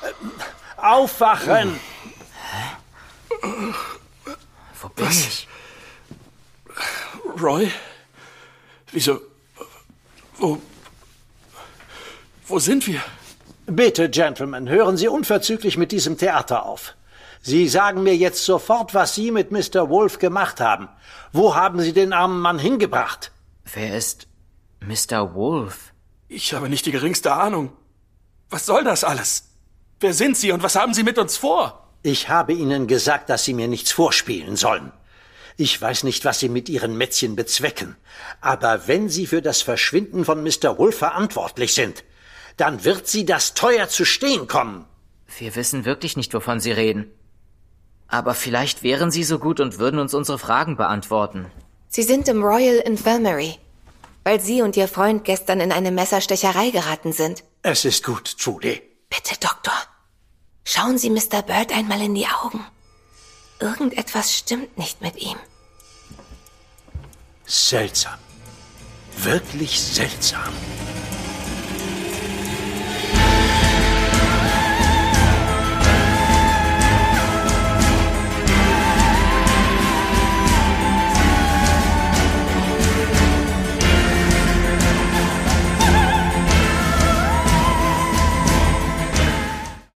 Aufwachen! Wo bin ich? Roy? Wieso? Wo sind wir? Bitte, Gentlemen, hören Sie unverzüglich mit diesem Theater auf. Sie sagen mir jetzt sofort, was Sie mit Mr. Wolf gemacht haben. Wo haben Sie den armen Mann hingebracht? Wer ist Mr. Wolf? Ich habe nicht die geringste Ahnung. Was soll das alles? Wer sind Sie und was haben Sie mit uns vor? Ich habe Ihnen gesagt, dass Sie mir nichts vorspielen sollen. Ich weiß nicht, was Sie mit Ihren Mätzchen bezwecken. Aber wenn Sie für das Verschwinden von Mr. Wolf verantwortlich sind, dann wird Sie das teuer zu stehen kommen. Wir wissen wirklich nicht, wovon Sie reden. Aber vielleicht wären Sie so gut und würden uns unsere Fragen beantworten. Sie sind im Royal Infirmary, weil Sie und Ihr Freund gestern in eine Messerstecherei geraten sind. Es ist gut, Judy. Bitte, Doktor, schauen Sie Mr. Bird einmal in die Augen. Irgendetwas stimmt nicht mit ihm. Seltsam. Wirklich seltsam.